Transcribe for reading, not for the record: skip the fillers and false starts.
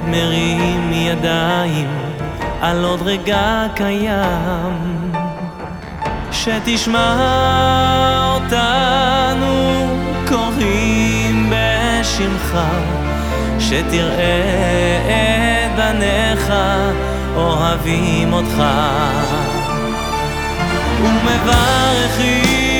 מרים ידיים על עוד רגע קיים, שתשמע אותנו קוראים בשמך, שתראה את בניך אוהבים אותך ומברכים